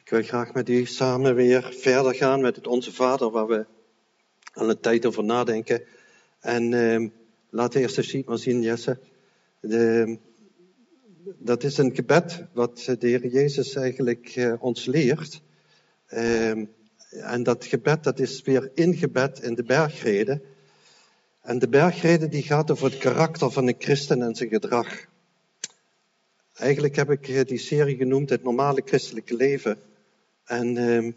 Ik wil graag met u samen weer verder gaan met het Onze Vader, waar we al een tijd over nadenken. En laat eerst de sheet maar zien, Jesse. Dat is een gebed wat de Heer Jezus eigenlijk ons leert. En dat gebed, dat is weer ingebed in de bergrede. En de bergrede die gaat over het karakter van een christen en zijn gedrag. Eigenlijk heb ik die serie genoemd het normale christelijke leven. En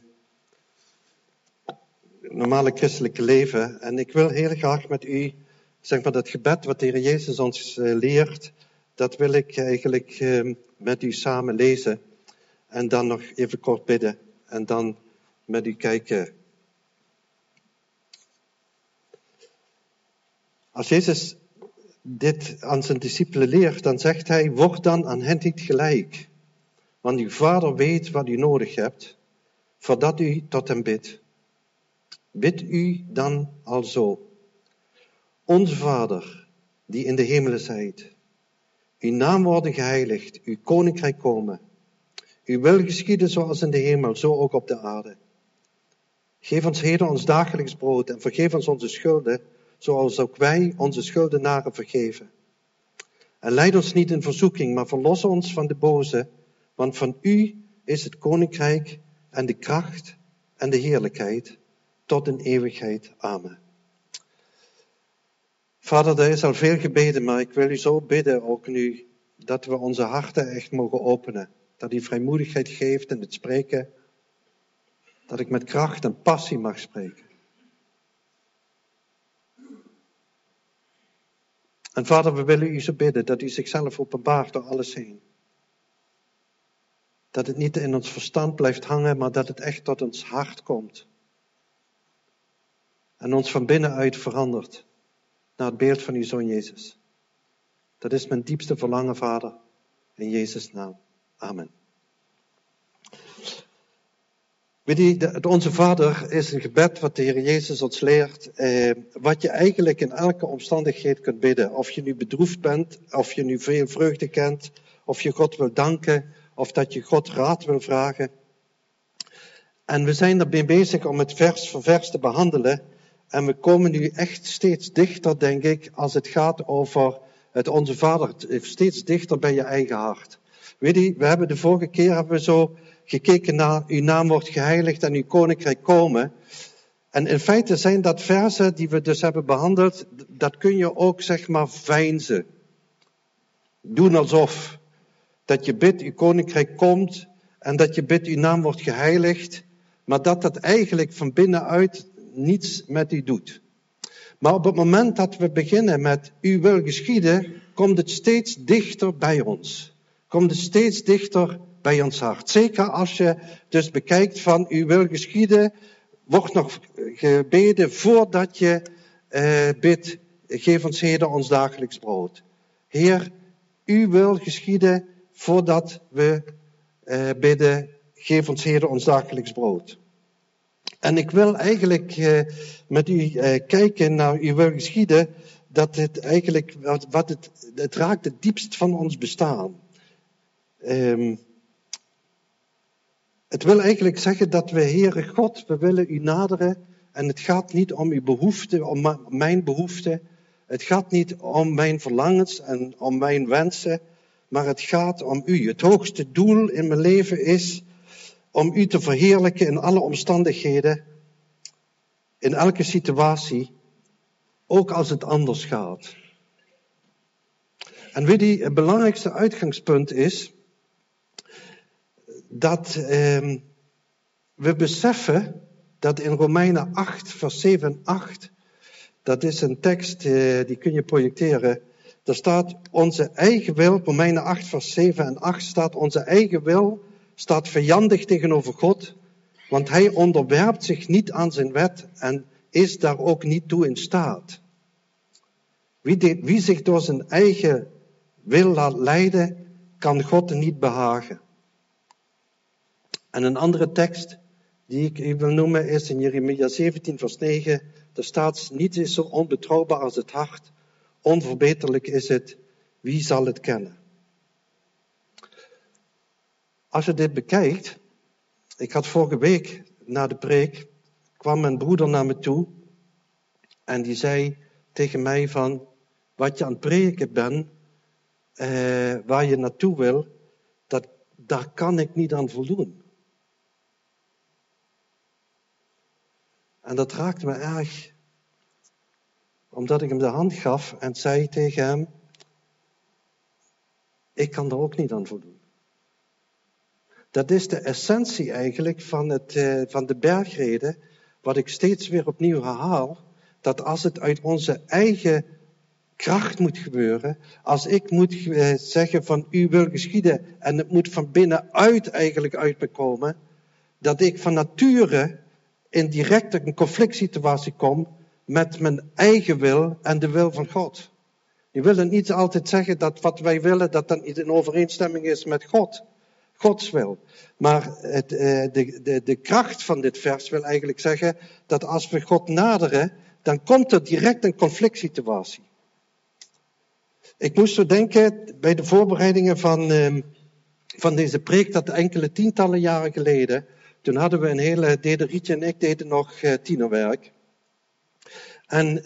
normale christelijke leven. En ik wil heel graag met u, zeg maar, dat gebed wat de Heer Jezus ons leert, dat wil ik eigenlijk met u samen lezen. En dan nog even kort bidden. En dan met u kijken. Als Jezus dit aan zijn discipelen leert, dan zegt hij, word dan aan hen niet gelijk. Want uw Vader weet wat u nodig hebt, voordat u tot hem bidt. Bid u dan alzo. Onze Vader, die in de hemelen zijt. Uw naam worden geheiligd, uw koninkrijk komen. Uw wil geschieden zoals in de hemel, zo ook op de aarde. Geef ons heden ons dagelijks brood en vergeef ons onze schulden, zoals ook wij onze schuldenaren vergeven. En leid ons niet in verzoeking, maar verlos ons van de boze, want van u is het koninkrijk en de kracht en de heerlijkheid tot in eeuwigheid. Amen. Vader, er is al veel gebeden, maar ik wil u zo bidden, ook nu, dat we onze harten echt mogen openen. Dat u vrijmoedigheid geeft in het spreken. Dat ik met kracht en passie mag spreken. En Vader, we willen u zo bidden dat u zichzelf openbaart door alles heen. Dat het niet in ons verstand blijft hangen, maar dat het echt tot ons hart komt. En ons van binnenuit verandert naar het beeld van uw Zoon Jezus. Dat is mijn diepste verlangen, Vader. In Jezus' naam. Amen. Weet je, het Onze Vader is een gebed wat de Heer Jezus ons leert. Wat je eigenlijk in elke omstandigheid kunt bidden. Of je nu bedroefd bent, of je nu veel vreugde kent. Of je God wil danken, of dat je God raad wil vragen. En we zijn ermee bezig om het vers voor vers te behandelen. En we komen nu echt steeds dichter, denk ik, als het gaat over het Onze Vader. Steeds dichter bij je eigen hart. Weet je, we hebben de vorige keer zo gekeken naar uw naam wordt geheiligd en uw koninkrijk komen. En in feite zijn dat versen die we dus hebben behandeld, dat kun je ook zeg maar veinzen. Doen alsof. Dat je bidt, uw koninkrijk komt en dat je bidt, uw naam wordt geheiligd. Maar dat eigenlijk van binnenuit niets met u doet. Maar op het moment dat we beginnen met uw wil geschieden, komt het steeds dichter bij ons. Komt het steeds dichter bij ons hart. Zeker als je dus bekijkt van uw wil geschieden, wordt nog gebeden voordat je bidt, geef ons heden ons dagelijks brood. Heer, uw wil geschieden voordat we bidden, geef ons heden ons dagelijks brood. En ik wil eigenlijk met u kijken naar uw wil geschieden, dat het eigenlijk, het raakt het diepst van ons bestaan. Het wil eigenlijk zeggen dat we, Heere God, we willen u naderen. En het gaat niet om uw behoefte, om mijn behoefte. Het gaat niet om mijn verlangens en om mijn wensen. Maar het gaat om u. Het hoogste doel in mijn leven is om u te verheerlijken in alle omstandigheden. In elke situatie. Ook als het anders gaat. En weet u, het belangrijkste uitgangspunt is dat we beseffen dat in Romeinen 8, vers 7 en 8, dat is een tekst, die kun je projecteren. Daar staat onze eigen wil, Romeinen 8, vers 7 en 8 staat, onze eigen wil staat vijandig tegenover God, want hij onderwerpt zich niet aan zijn wet en is daar ook niet toe in staat. Wie zich door zijn eigen wil laat leiden, kan God niet behagen. En een andere tekst die ik u wil noemen is in Jeremia 17 vers 9. Daar staat, niets is zo onbetrouwbaar als het hart. Onverbeterlijk is het, wie zal het kennen? Als je dit bekijkt, Ik had vorige week na de preek, kwam mijn broeder naar me toe en die zei tegen mij van, wat je aan het preken bent, waar je naartoe wil, daar kan ik niet aan voldoen. En dat raakte me erg, omdat ik hem de hand gaf en zei tegen hem, ik kan er ook niet aan voldoen. Dat is de essentie eigenlijk van de bergreden, wat ik steeds weer opnieuw herhaal, dat als het uit onze eigen kracht moet gebeuren, als ik moet zeggen van u wil geschieden en het moet van binnenuit eigenlijk uit me komen, dat ik van nature in direct een conflict situatie kom met mijn eigen wil en de wil van God. Je wil niet altijd zeggen dat wat wij willen, dat dan niet in overeenstemming is met Gods wil. Maar de kracht van dit vers wil eigenlijk zeggen dat als we God naderen, dan komt er direct een conflict situatie. Ik moest zo denken bij de voorbereidingen van deze preek dat enkele tientallen jaren geleden, toen hadden we deden Rietje en ik deden nog tienerwerk. En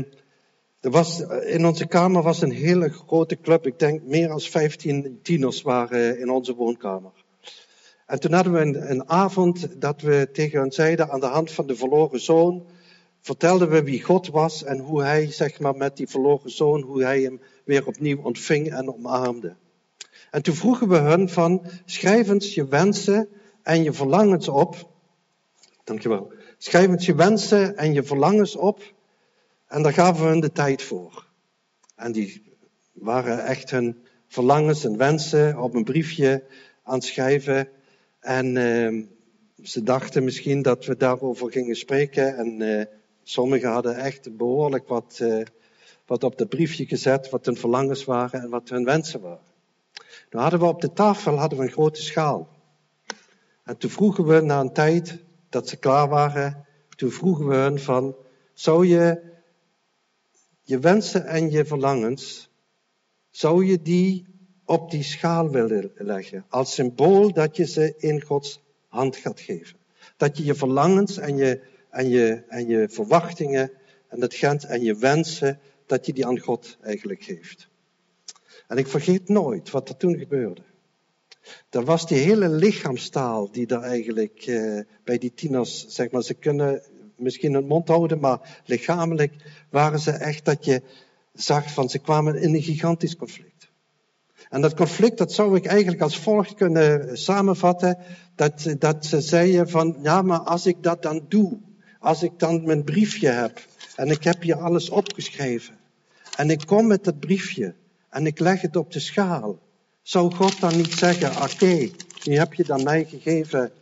in onze kamer was een hele grote club. Ik denk meer dan 15 tieners waren in onze woonkamer. En toen hadden we een avond dat we tegen hen zeiden, aan de hand van de verloren zoon, vertelden we wie God was en hoe hij, zeg maar, met die verloren zoon, hoe hij hem weer opnieuw ontving en omarmde. En toen vroegen we hun van, schrijf eens je wensen en je verlangens op. Dankjewel. Schrijf eens je wensen en je verlangens op. En daar gaven we hun de tijd voor. En die waren echt hun verlangens en wensen op een briefje aan het schrijven. En ze dachten misschien dat we daarover gingen spreken. En sommigen hadden echt behoorlijk wat op dat briefje gezet, wat hun verlangens waren en wat hun wensen waren. Nou hadden we op de tafel een grote schaal. En toen vroegen we na een tijd dat ze klaar waren, toen vroegen we hun van, zou je wensen en je verlangens, zou je die op die schaal willen leggen? Als symbool dat je ze in Gods hand gaat geven. Dat je je verlangens en je verwachtingen en je wensen, dat je die aan God eigenlijk geeft. En ik vergeet nooit wat er toen gebeurde. Er was die hele lichaamstaal die daar eigenlijk bij die tieners, zeg maar, ze kunnen misschien hun mond houden, maar lichamelijk waren ze echt dat je zag van ze kwamen in een gigantisch conflict. En dat conflict, dat zou ik eigenlijk als volgt kunnen samenvatten, dat ze zeiden van, ja, maar als ik dat dan doe, als ik dan mijn briefje heb en ik heb hier alles opgeschreven en ik kom met dat briefje en ik leg het op de schaal, zou God dan niet zeggen, oké, nu heb je dan mij gegeven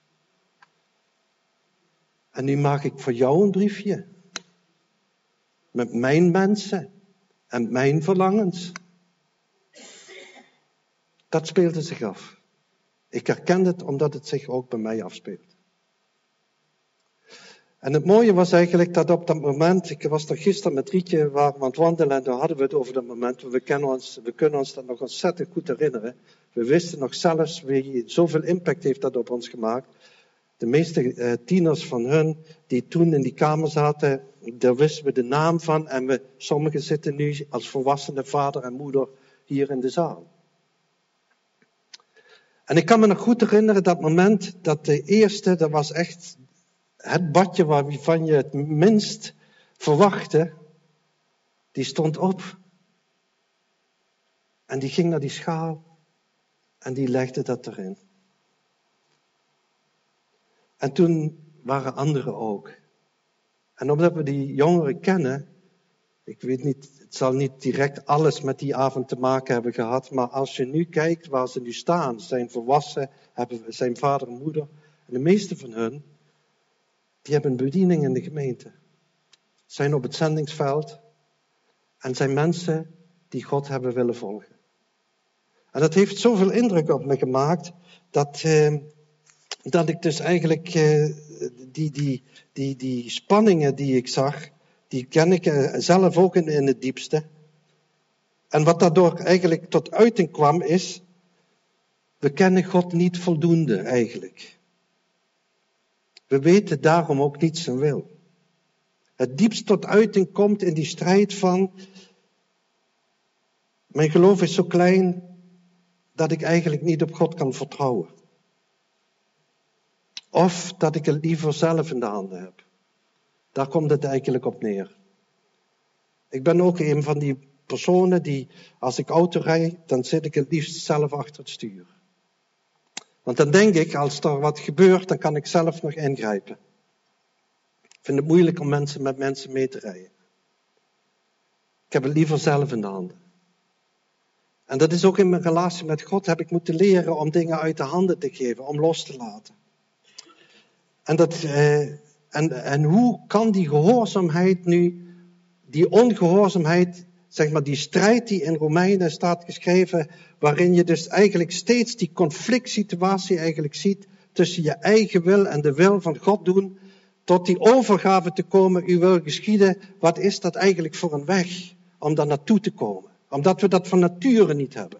en nu maak ik voor jou een briefje met mijn mensen en mijn verlangens. Dat speelde zich af. Ik herkende het omdat het zich ook bij mij afspeelt. En het mooie was eigenlijk dat op dat moment, ik was er gisteren met Rietje, waren we aan het wandelen en daar hadden we het over dat moment. We kunnen ons dat nog ontzettend goed herinneren. We wisten nog zelfs zoveel impact heeft dat op ons gemaakt. De meeste tieners van hun die toen in die kamer zaten, daar wisten we de naam van en sommigen zitten nu als volwassene vader en moeder hier in de zaal. En ik kan me nog goed herinneren dat moment dat de eerste, dat was echt het badje waarvan je het minst verwachtte, die stond op. En die ging naar die schaal en die legde dat erin. En toen waren anderen ook. En omdat we die jongeren kennen, ik weet niet, het zal niet direct alles met die avond te maken hebben gehad, maar als je nu kijkt waar ze nu staan, zijn volwassen, zijn vader en moeder, en de meeste van hun, die hebben een bediening in de gemeente. Zijn op het zendingsveld en zijn mensen die God hebben willen volgen. En dat heeft zoveel indruk op me gemaakt, dat ik dus eigenlijk die spanningen die ik zag, die ken ik zelf ook in het diepste. En wat daardoor eigenlijk tot uiting kwam is, we kennen God niet voldoende eigenlijk. We weten daarom ook niet zijn wil. Het diepst tot uiting komt in die strijd van, mijn geloof is zo klein dat ik eigenlijk niet op God kan vertrouwen. Of dat ik het liever zelf in de handen heb. Daar komt het eigenlijk op neer. Ik ben ook een van die personen die, als ik auto rijd, dan zit ik het liefst zelf achter het stuur. Want dan denk ik, als er wat gebeurt, dan kan ik zelf nog ingrijpen. Ik vind het moeilijk om met mensen mee te rijden. Ik heb het liever zelf in de handen. En dat is ook in mijn relatie met God, heb ik moeten leren om dingen uit de handen te geven, om los te laten. En hoe kan die gehoorzaamheid nu, die ongehoorzaamheid, zeg maar die strijd die in Romeinen staat geschreven, waarin je dus eigenlijk steeds die conflict situatie eigenlijk ziet tussen je eigen wil en de wil van God doen, tot die overgave te komen, uw wil geschieden, wat is dat eigenlijk voor een weg om daar naartoe te komen? Omdat we dat van nature niet hebben.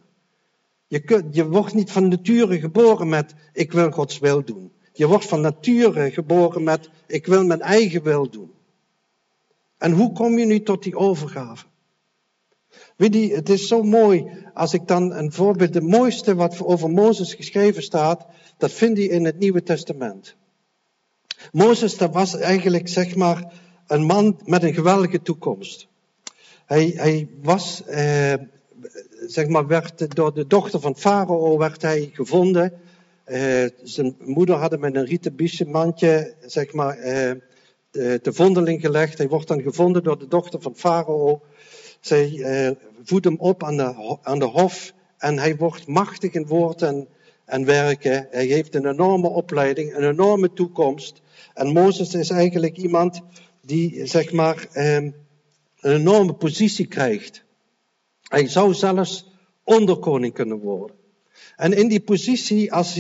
Je wordt niet van nature geboren met, ik wil Gods wil doen. Je wordt van nature geboren met, ik wil mijn eigen wil doen. En hoe kom je nu tot die overgave? Weet je, het is zo mooi, als ik dan een voorbeeld, het mooiste wat over Mozes geschreven staat, dat vind je in het Nieuwe Testament. Mozes, dat was eigenlijk, zeg maar, een man met een geweldige toekomst. Hij was, zeg maar, werd door de dochter van Farao werd hij gevonden. Zijn moeder had hem in een rieten biezenmandje, zeg maar, de vondeling gelegd. Hij wordt dan gevonden door de dochter van Farao. Zij voedt hem op aan de hof en hij wordt machtig in woord en werken. Hij heeft een enorme opleiding, een enorme toekomst. En Mozes is eigenlijk iemand die, zeg maar, een enorme positie krijgt. Hij zou zelfs onderkoning kunnen worden. En in die positie, als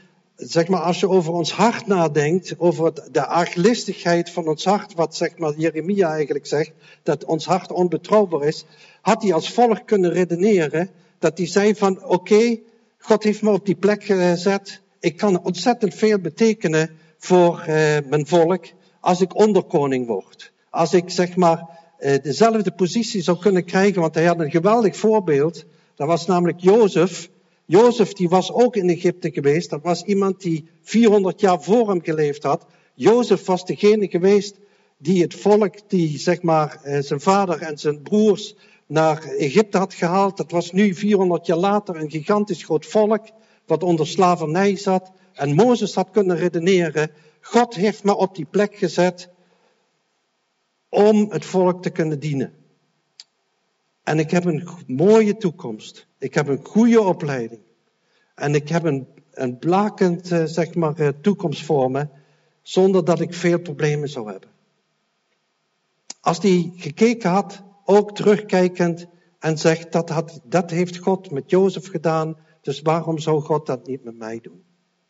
je over ons hart nadenkt, over de arglistigheid van ons hart, wat zeg maar Jeremia eigenlijk zegt, dat ons hart onbetrouwbaar is, had hij als volk kunnen redeneren, dat hij zei van, oké, God heeft me op die plek gezet, ik kan ontzettend veel betekenen voor mijn volk, als ik onderkoning word. Als ik, zeg maar, dezelfde positie zou kunnen krijgen, want hij had een geweldig voorbeeld, dat was namelijk Jozef. Jozef die was ook in Egypte geweest. Dat was iemand die 400 jaar voor hem geleefd had. Jozef was degene geweest die het volk, die zeg maar zijn vader en zijn broers naar Egypte had gehaald. Dat was nu 400 jaar later een gigantisch groot volk wat onder slavernij zat. En Mozes had kunnen redeneren, God heeft me op die plek gezet om het volk te kunnen dienen. En ik heb een mooie toekomst. Ik heb een goede opleiding. En ik heb een blakend, zeg maar, toekomst voor me, zonder dat ik veel problemen zou hebben. Als hij gekeken had, ook terugkijkend, en zegt, dat heeft God met Jozef gedaan, dus waarom zou God dat niet met mij doen?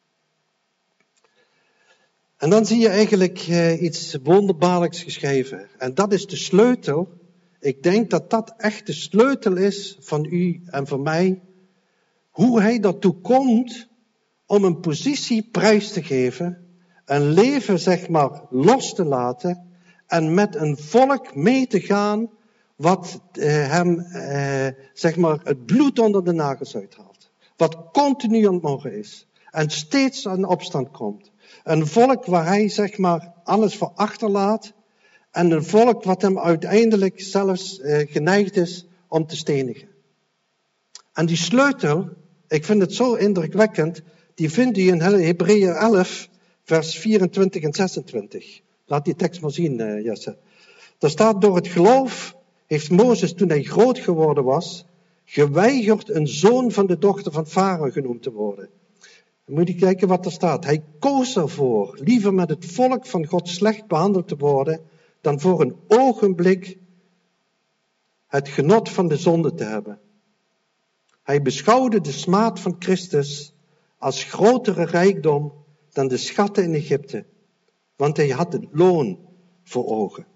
En dan zie je eigenlijk iets wonderbaarlijks geschreven. En dat is de sleutel. Ik denk dat dat echt de sleutel is van u en van mij. Hoe hij daartoe komt om een positie prijs te geven. Een leven, zeg maar, los te laten. En met een volk mee te gaan wat hem, zeg maar, het bloed onder de nagels uithaalt. Wat continu aan het morgen is. En steeds aan opstand komt. Een volk waar hij, zeg maar, alles voor achterlaat. En een volk wat hem uiteindelijk zelfs geneigd is om te stenigen. En die sleutel, ik vind het zo indrukwekkend, die vindt u in Hebreeën 11, vers 24 en 26. Laat die tekst maar zien, Jesse. Daar staat, door het geloof heeft Mozes, toen hij groot geworden was, geweigerd een zoon van de dochter van Farao genoemd te worden. Dan moet je kijken wat er staat. Hij koos ervoor liever met het volk van God slecht behandeld te worden, dan voor een ogenblik het genot van de zonde te hebben. Hij beschouwde de smaad van Christus als grotere rijkdom dan de schatten in Egypte, want hij had het loon voor ogen.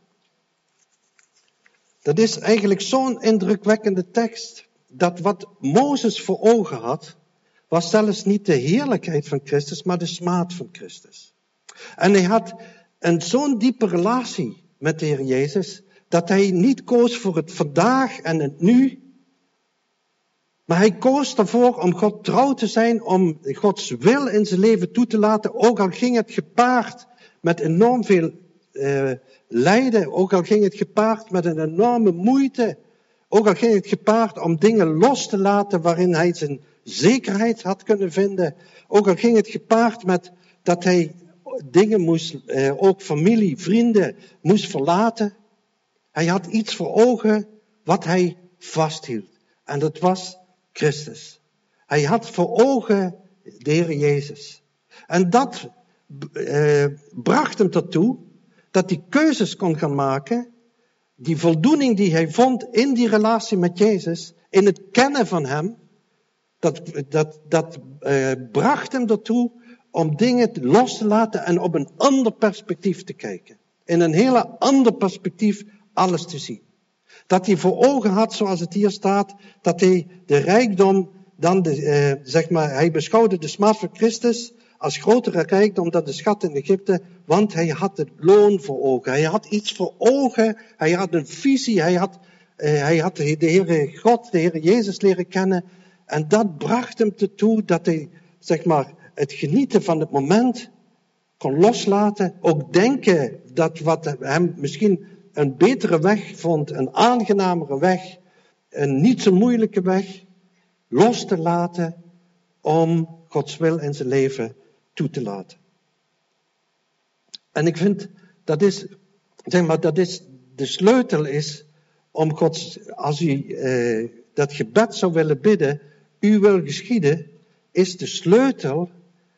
Dat is eigenlijk zo'n indrukwekkende tekst, dat wat Mozes voor ogen had, was zelfs niet de heerlijkheid van Christus, maar de smaad van Christus. En hij had zo'n diepe relatie met de Heer Jezus, dat hij niet koos voor het vandaag en het nu, maar hij koos ervoor om God trouw te zijn, om Gods wil in zijn leven toe te laten, ook al ging het gepaard met enorm veel lijden, ook al ging het gepaard met een enorme moeite, ook al ging het gepaard om dingen los te laten waarin hij zijn zekerheid had kunnen vinden, ook al ging het gepaard met dat hij dingen moest, ook familie, vrienden, moest verlaten. Hij had iets voor ogen wat hij vasthield. En dat was Christus. Hij had voor ogen de Heer Jezus. En dat bracht hem ertoe dat hij keuzes kon gaan maken. Die voldoening die hij vond in die relatie met Jezus, in het kennen van hem, dat bracht hem ertoe om dingen los te laten en op een ander perspectief te kijken. In een hele ander perspectief alles te zien. Dat hij voor ogen had, zoals het hier staat, dat hij de rijkdom, hij beschouwde de smaad van Christus als grotere rijkdom dan de schat in Egypte, want hij had het loon voor ogen. Hij had iets voor ogen, hij had een visie, hij had de Heere God, de Heere Jezus leren kennen. En dat bracht hem ertoe dat hij, het genieten van het moment kon loslaten. Ook denken dat wat hem misschien een betere weg vond, een aangenamere weg, een niet zo moeilijke weg, los te laten om Gods wil in zijn leven toe te laten. En ik vind, dat is de sleutel is om als u dat gebed zou willen bidden, uw wil geschieden, is de sleutel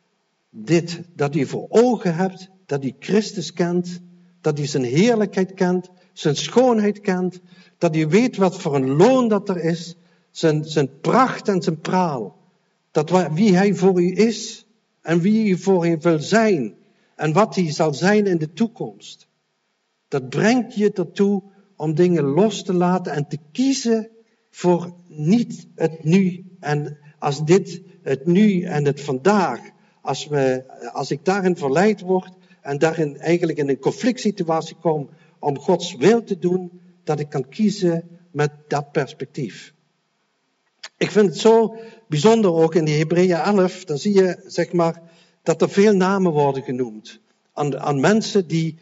dat u voor ogen hebt, dat u Christus kent, dat u zijn heerlijkheid kent, zijn schoonheid kent, dat u weet wat voor een loon dat er is, zijn pracht en zijn praal. Wie hij voor u is en wie u voor u wil zijn en wat hij zal zijn in de toekomst. Dat brengt je ertoe om dingen los te laten en te kiezen voor niet het nu. En als dit het nu en het vandaag, als ik daarin verleid word en daarin eigenlijk in een conflict situatie kom om Gods wil te doen, dat ik kan kiezen met dat perspectief. Ik vind het zo bijzonder ook in die Hebreeën 11, dan zie je dat er veel namen worden genoemd. Aan mensen die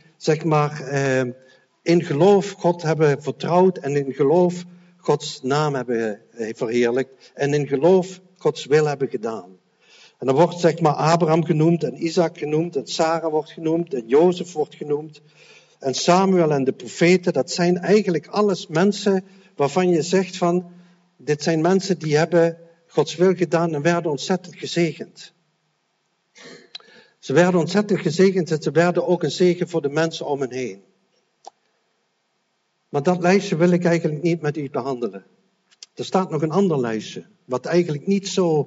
in geloof God hebben vertrouwd en in geloof Gods naam hebben verheerlijkt en in geloof Gods wil hebben gedaan. En dan wordt Abraham genoemd en Isaac genoemd en Sarah wordt genoemd en Jozef wordt genoemd. En Samuel en de profeten, dat zijn eigenlijk alles mensen waarvan je zegt van, dit zijn mensen die hebben Gods wil gedaan en werden ontzettend gezegend. Ze werden ontzettend gezegend en ze werden ook een zegen voor de mensen om hen heen. Maar dat lijstje wil ik eigenlijk niet met u behandelen. Er staat nog een ander lijstje, wat eigenlijk niet zo,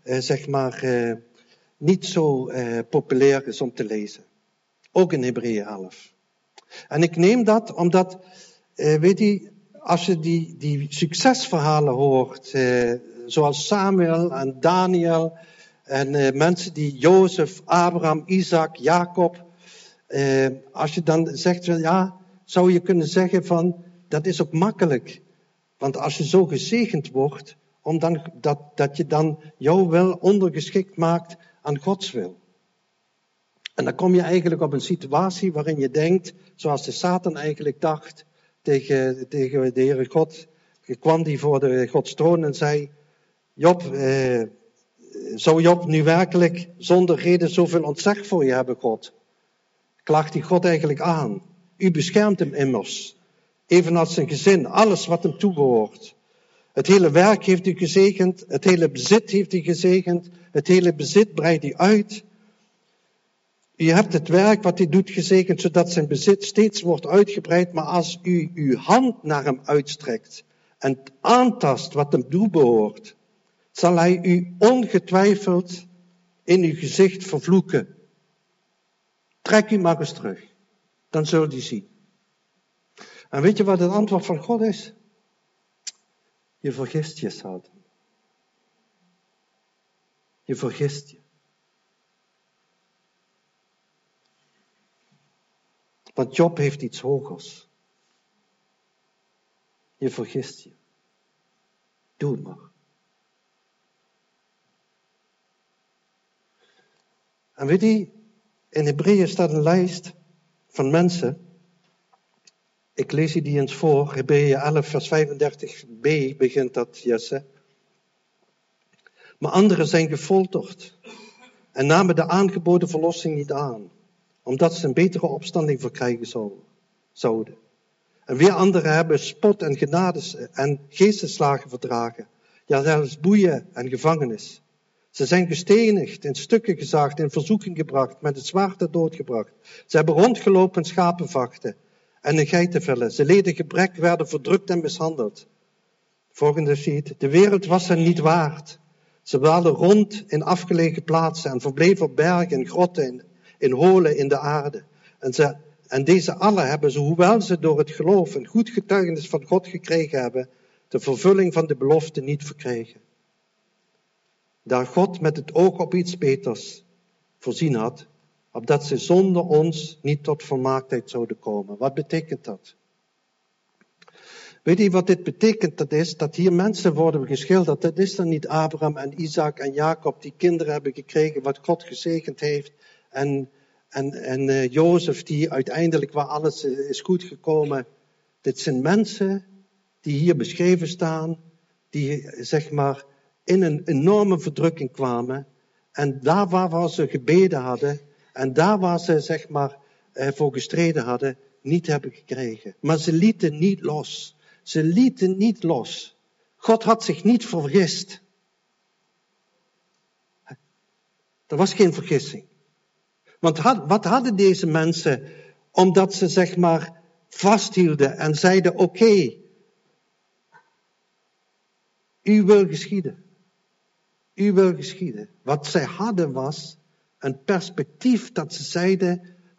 populair is om te lezen. Ook in Hebreeën 11. En ik neem dat omdat, als je die succesverhalen hoort, zoals Samuel en Daniel en mensen die Jozef, Abraham, Isaac, Jacob, als je dan zegt, ja, zou je kunnen zeggen van, dat is ook makkelijk. Want als je zo gezegend wordt, dat je dan jouw wil ondergeschikt maakt aan Gods wil. En dan kom je eigenlijk op een situatie waarin je denkt, zoals de Satan eigenlijk dacht tegen de Heere God. Kwam die voor de Gods troon en zei, Job, zou Job nu werkelijk zonder reden zoveel ontzag voor je hebben, God? Klaagt die God eigenlijk aan. U beschermt hem immers. Evenals zijn gezin, alles wat hem toebehoort. Het hele werk heeft u gezegend, het hele bezit heeft u gezegend, het hele bezit breidt u uit. U hebt het werk wat hij doet gezegend, zodat zijn bezit steeds wordt uitgebreid. Maar als u uw hand naar hem uitstrekt en aantast wat hem toebehoort, zal hij u ongetwijfeld in uw gezicht vervloeken. Trek u maar eens terug, dan zult u zien. En weet je wat het antwoord van God is? Je vergist je, Satan. Je vergist je. Want Job heeft iets hogers. Je vergist je. Doe het maar. En weet je, in Hebreeën staat een lijst van mensen. Ik lees je die eens voor. Hebreeën 11 vers 35b begint dat, Jesse. Maar anderen zijn gefolterd en namen de aangeboden verlossing niet aan, omdat ze een betere opstanding verkrijgen zouden. En weer anderen hebben spot en genades en geestesslagen verdragen. Ja, zelfs boeien en gevangenis. Ze zijn gestenigd, in stukken gezaagd, in verzoeking gebracht, met het zwaard ter dood gebracht. Ze hebben rondgelopen in schapenvachten en in geitenvellen. Ze leden gebrek, werden verdrukt en mishandeld. Volgende sheet. De wereld was hen niet waard. Ze dwaalden rond in afgelegen plaatsen en verbleven op bergen, in grotten, in holen in de aarde. En deze allen hebben ze, hoewel ze door het geloof een goed getuigenis van God gekregen hebben, de vervulling van de belofte niet verkregen. Daar God met het oog op iets beters voorzien had, opdat ze zonder ons niet tot volmaaktheid zouden komen. Wat betekent dat? Weet je wat dit betekent? Dat is dat hier mensen worden geschilderd. Dat is dan niet Abraham en Isaac en Jacob die kinderen hebben gekregen wat God gezegend heeft. En Jozef die uiteindelijk waar alles is goed gekomen. Dit zijn mensen die hier beschreven staan. Die zeg maar in een enorme verdrukking kwamen. En daar waar ze gebeden hadden. En daar waar ze zeg maar voor gestreden hadden. Niet hebben gekregen. Maar ze lieten niet los. Ze lieten niet los. God had zich niet vergist. Er was geen vergissing. Want wat hadden deze mensen? Omdat ze zeg maar vasthielden en zeiden oké, u wil geschieden. U wil geschieden. Wat zij hadden was een perspectief dat ze zeiden,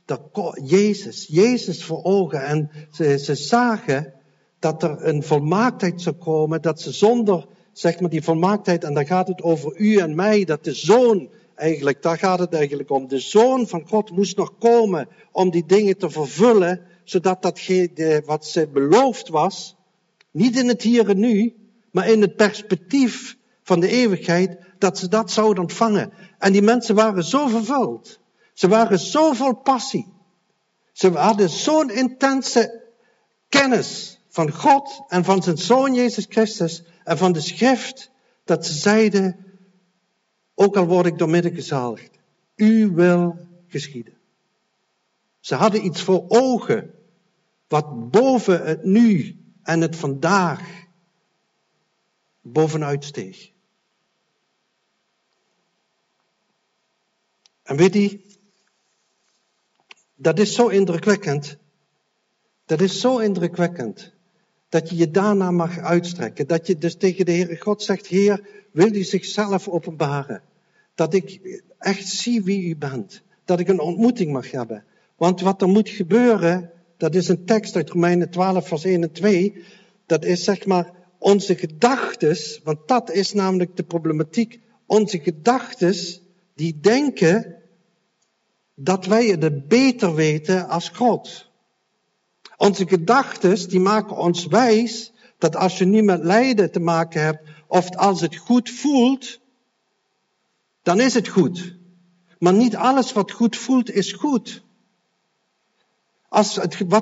Jezus voor ogen. En ze zagen dat er een volmaaktheid zou komen, dat ze zonder, zeg maar, die volmaaktheid, en dan gaat het over u en mij, dat de Zoon, eigenlijk, daar gaat het eigenlijk om. De Zoon van God moest nog komen om die dingen te vervullen, zodat datgene wat ze beloofd was, niet in het hier en nu, maar in het perspectief van de eeuwigheid, dat ze dat zouden ontvangen. En die mensen waren zo vervuld. Ze waren zo vol passie. Ze hadden zo'n intense kennis van God en van zijn Zoon Jezus Christus en van de Schrift, dat ze zeiden, ook al word ik doormidden gezaligd, u wil geschieden. Ze hadden iets voor ogen, wat boven het nu en het vandaag bovenuit steeg. En weet je, dat is zo indrukwekkend. Dat is zo indrukwekkend. Dat je je daarna mag uitstrekken. Dat je dus tegen de Heere God zegt, Heer, wil u zichzelf openbaren? Dat ik echt zie wie u bent. Dat ik een ontmoeting mag hebben. Want wat er moet gebeuren, dat is een tekst uit Romeinen 12 vers 1 en 2. Dat is zeg maar onze gedachtes, want dat is namelijk de problematiek. Onze gedachtes die denken dat wij het beter weten als God. Onze gedachtes die maken ons wijs dat als je nu met lijden te maken hebt, of als het goed voelt, dan is het goed. Maar niet alles wat goed voelt is goed. Als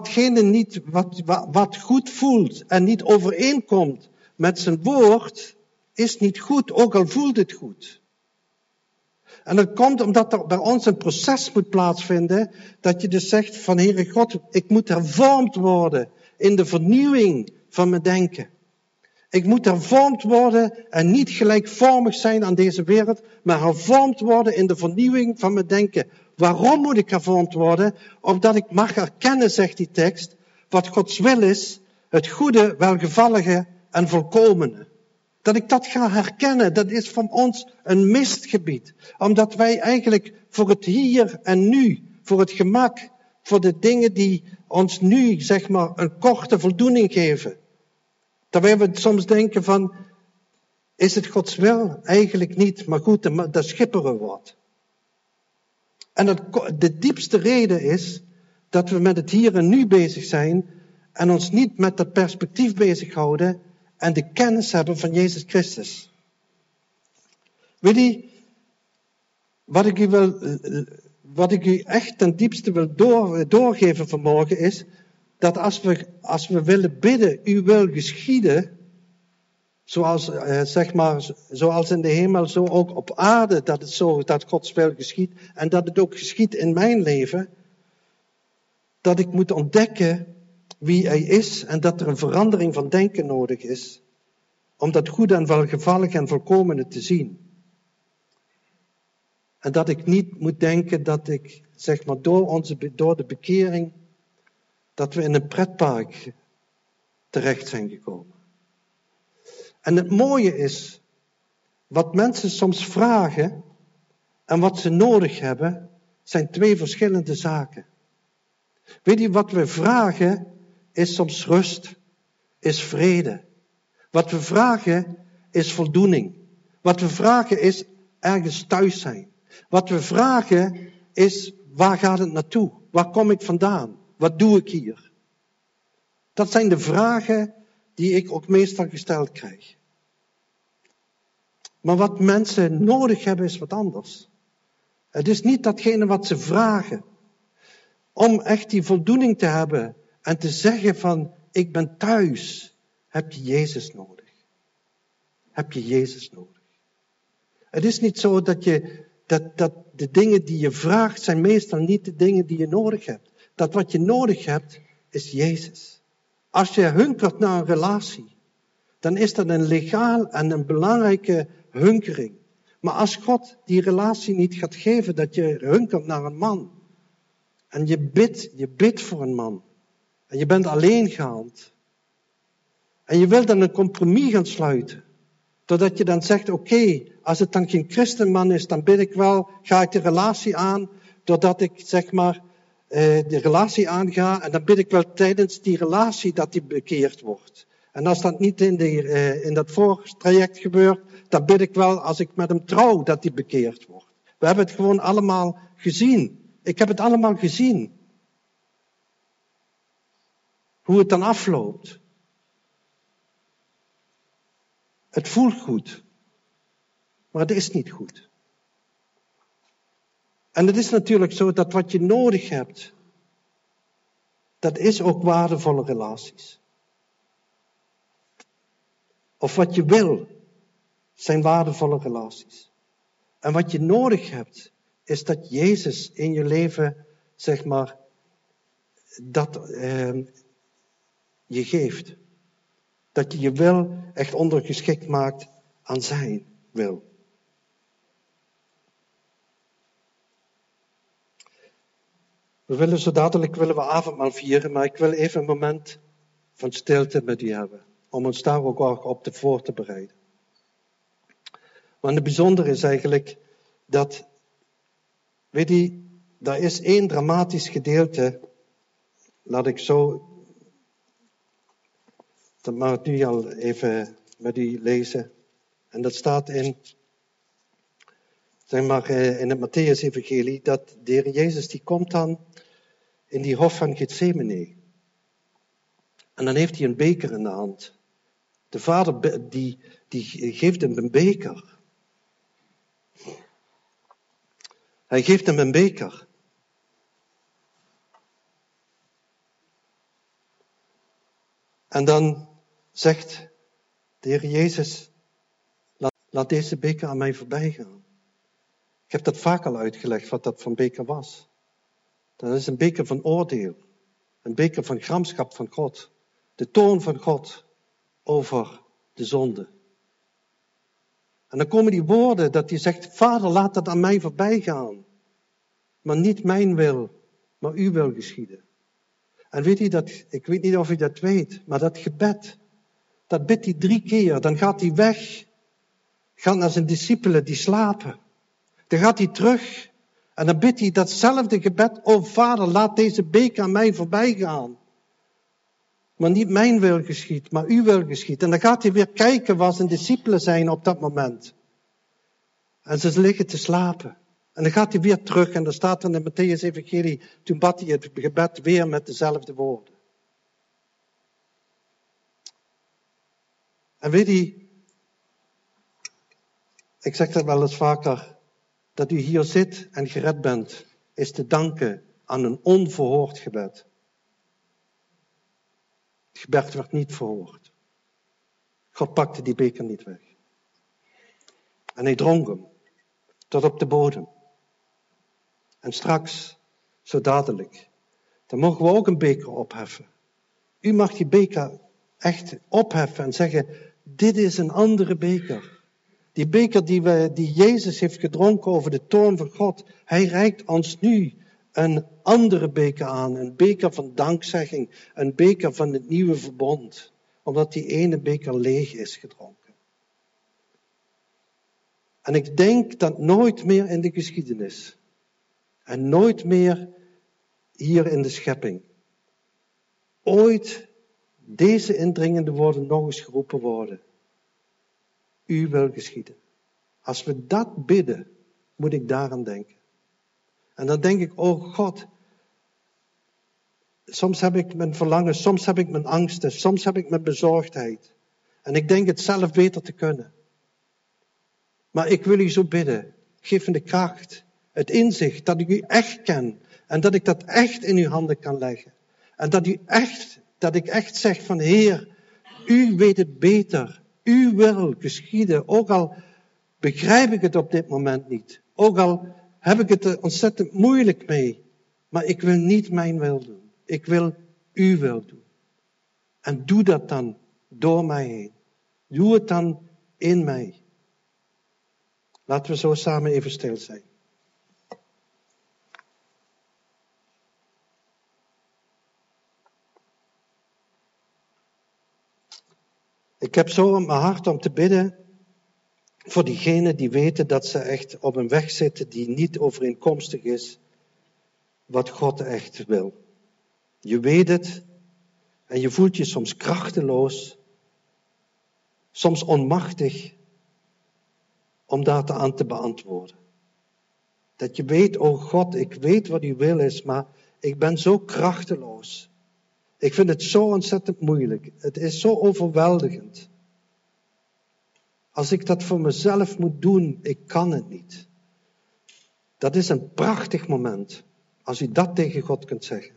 wat goed voelt en niet overeenkomt met zijn woord, is niet goed, ook al voelt het goed. En dat komt omdat er bij ons een proces moet plaatsvinden, dat je dus zegt van Heere God, ik moet hervormd worden in de vernieuwing van mijn denken. Ik moet hervormd worden en niet gelijkvormig zijn aan deze wereld, maar hervormd worden in de vernieuwing van mijn denken. Waarom moet ik hervormd worden? Omdat ik mag erkennen, zegt die tekst, wat Gods wil is, het goede, welgevallige en volkomene. Dat ik dat ga herkennen, dat is voor ons een mistgebied. Omdat wij eigenlijk voor het hier en nu, voor het gemak, voor de dingen die ons nu, zeg maar, een korte voldoening geven. Terwijl we soms denken van, is het Gods wil? Eigenlijk niet, maar goed, daar schipperen we wat. En de diepste reden is Dat we met het hier en nu bezig zijn en ons niet met dat perspectief bezighouden en de kennis hebben van Jezus Christus. Weet je, wat ik u echt ten diepste wil doorgeven vanmorgen is, dat als we willen bidden, uw wil geschieden, zoals in de hemel, zo ook op aarde, dat Gods wil geschiedt, en dat het ook geschiedt in mijn leven, dat ik moet ontdekken wie Hij is en dat er een verandering van denken nodig is, om dat goede en welgevallige en volkomene te zien. En dat ik niet moet denken dat ik, door de bekering, dat we in een pretpark terecht zijn gekomen. En het mooie is, wat mensen soms vragen en wat ze nodig hebben, zijn twee verschillende zaken. Weet je, wat we vragen is soms rust, is vrede. Wat we vragen is voldoening. Wat we vragen is ergens thuis zijn. Wat we vragen is, waar gaat het naartoe? Waar kom ik vandaan? Wat doe ik hier? Dat zijn de vragen die ik ook meestal gesteld krijg. Maar wat mensen nodig hebben is wat anders. Het is niet datgene wat ze vragen. Om echt die voldoening te hebben en te zeggen van, ik ben thuis, heb je Jezus nodig. Heb je Jezus nodig. Het is niet zo dat de dingen die je vraagt zijn meestal niet de dingen die je nodig hebt. Dat wat je nodig hebt is Jezus. Als je hunkert naar een relatie, dan is dat een legaal en een belangrijke hunkering. Maar als God die relatie niet gaat geven, dat je hunkert naar een man. En je bidt voor een man. En je bent alleengaand. En je wilt dan een compromis gaan sluiten. Doordat je dan zegt, oké, als het dan geen christenman is, dan bid ik wel, ga ik de relatie aan. Doordat ik de relatie aanga en dan bid ik wel tijdens die relatie dat die bekeerd wordt. En als dat niet in dat voortraject gebeurt, dan bid ik wel als ik met hem trouw dat die bekeerd wordt. We hebben het gewoon allemaal gezien. Ik heb het allemaal gezien. Hoe het dan afloopt. Het voelt goed. Maar het is niet goed. En het is natuurlijk zo dat wat je nodig hebt, dat is ook waardevolle relaties. Of wat je wil, zijn waardevolle relaties. En wat je nodig hebt, is dat Jezus in je leven, dat je geeft. Dat je je wil echt ondergeschikt maakt aan zijn wil. Zo dadelijk willen we avondmaal vieren, maar ik wil even een moment van stilte met u hebben. Om ons daar ook op voor te bereiden. Want het bijzondere is eigenlijk dat, weet je, daar is één dramatisch gedeelte, laat ik zo, dat mag ik nu al even met u lezen. En dat staat in het Mattheüs-evangelie, dat de Heer Jezus die komt dan in die hof van Gethsemane. En dan heeft hij een beker in de hand. De vader die geeft hem een beker. Hij geeft hem een beker. En dan zegt de Heer Jezus, laat deze beker aan mij voorbij gaan. Ik heb dat vaak al uitgelegd, wat dat voor een beker was. Dat is een beker van oordeel. Een beker van gramschap van God. De toorn van God over de zonde. En dan komen die woorden dat hij zegt, Vader, laat dat aan mij voorbij gaan. Maar niet mijn wil, maar uw wil geschieden. En weet u dat, ik weet niet of u dat weet, maar dat gebed, dat bidt hij 3 keer. Dan gaat hij weg, gaat naar zijn discipelen die slapen. Dan gaat hij terug en dan bidt hij datzelfde gebed. Oh Vader, laat deze beker aan mij voorbij gaan. Maar niet mijn wil geschiet, maar uw wil geschiet. En dan gaat hij weer kijken waar zijn discipelen zijn op dat moment. En ze liggen te slapen. En dan gaat hij weer terug en dan staat er in de Mattheüs-evangelie, toen bad hij het gebed weer met dezelfde woorden. En weet je, ik zeg dat wel eens vaker, dat u hier zit en gered bent, is te danken aan een onverhoord gebed. Het gebed werd niet verhoord. God pakte die beker niet weg. En hij dronk hem tot op de bodem. En straks, zo dadelijk, dan mogen we ook een beker opheffen. U mag die beker echt opheffen en zeggen, dit is een andere beker. Die beker die Jezus heeft gedronken over de toorn van God. Hij reikt ons nu een andere beker aan. Een beker van dankzegging. Een beker van het nieuwe verbond. Omdat die ene beker leeg is gedronken. En ik denk dat nooit meer in de geschiedenis. En nooit meer hier in de schepping. Ooit deze indringende woorden nog eens geroepen worden. U wil geschieden. Als we dat bidden, moet ik daaraan denken. En dan denk ik, oh God, soms heb ik mijn verlangen, soms heb ik mijn angsten, soms heb ik mijn bezorgdheid. En ik denk het zelf beter te kunnen. Maar ik wil u zo bidden, geef me de kracht, het inzicht dat ik u echt ken. En dat ik dat echt in uw handen kan leggen. En dat ik echt zeg van Heer, u weet het beter. U wil geschieden, ook al begrijp ik het op dit moment niet. Ook al heb ik het er ontzettend moeilijk mee. Maar ik wil niet mijn wil doen. Ik wil uw wil doen. En doe dat dan door mij heen. Doe het dan in mij. Laten we zo samen even stil zijn. Ik heb zo op mijn hart om te bidden voor diegenen die weten dat ze echt op een weg zitten die niet overeenkomstig is wat God echt wil. Je weet het en je voelt je soms krachteloos, soms onmachtig om daar aan te beantwoorden. Dat je weet, oh God, ik weet wat uw wil is, maar ik ben zo krachteloos. Ik vind het zo ontzettend moeilijk. Het is zo overweldigend. Als ik dat voor mezelf moet doen, ik kan het niet. Dat is een prachtig moment, als u dat tegen God kunt zeggen.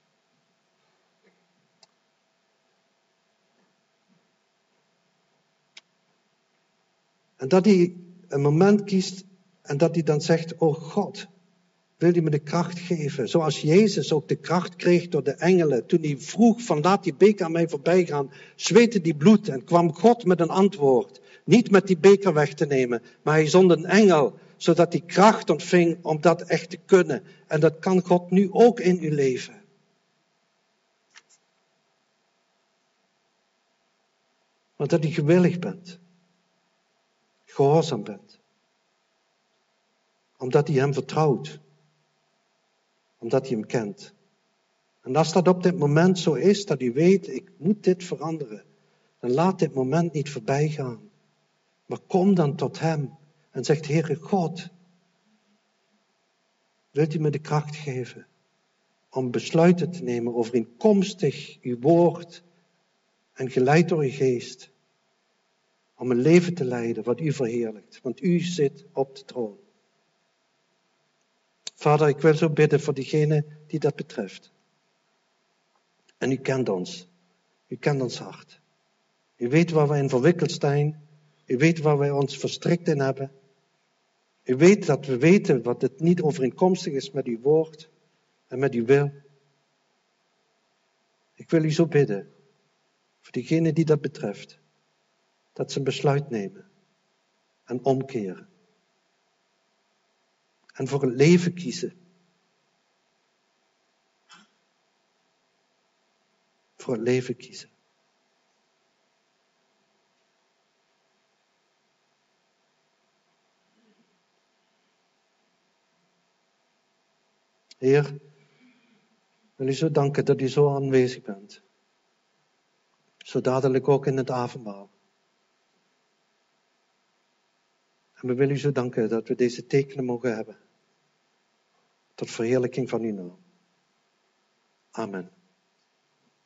En dat hij een moment kiest en dat hij dan zegt, oh God, wil je me de kracht geven? Zoals Jezus ook de kracht kreeg door de engelen. Toen hij vroeg van laat die beker aan mij voorbij gaan, zweette die bloed en kwam God met een antwoord. Niet met die beker weg te nemen, maar hij zond een engel, zodat hij kracht ontving om dat echt te kunnen. En dat kan God nu ook in uw leven. Want dat u gewillig bent. Gehoorzaam bent. Omdat hij hem vertrouwt. Omdat hij hem kent. En als dat op dit moment zo is, dat u weet, ik moet dit veranderen. Dan laat dit moment niet voorbij gaan. Maar kom dan tot hem en zegt, Heere God, wilt u me de kracht geven om besluiten te nemen overeenkomstig uw woord en geleid door uw geest. Om een leven te leiden wat u verheerlijkt, want u zit op de troon. Vader, ik wil zo bidden voor diegene die dat betreft. En u kent ons. U kent ons hart. U weet waar wij in verwikkeld zijn. U weet waar wij ons verstrikt in hebben. U weet dat we weten wat het niet overeenkomstig is met uw woord en met uw wil. Ik wil u zo bidden, voor diegene die dat betreft, dat ze een besluit nemen en omkeren. En voor het leven kiezen. Voor het leven kiezen. Heer, wil u zo danken dat u zo aanwezig bent. Zo dadelijk ook in het avondmaal. En we willen u zo danken dat we deze tekenen mogen hebben. tot verheerlijking van uw naam. Amen.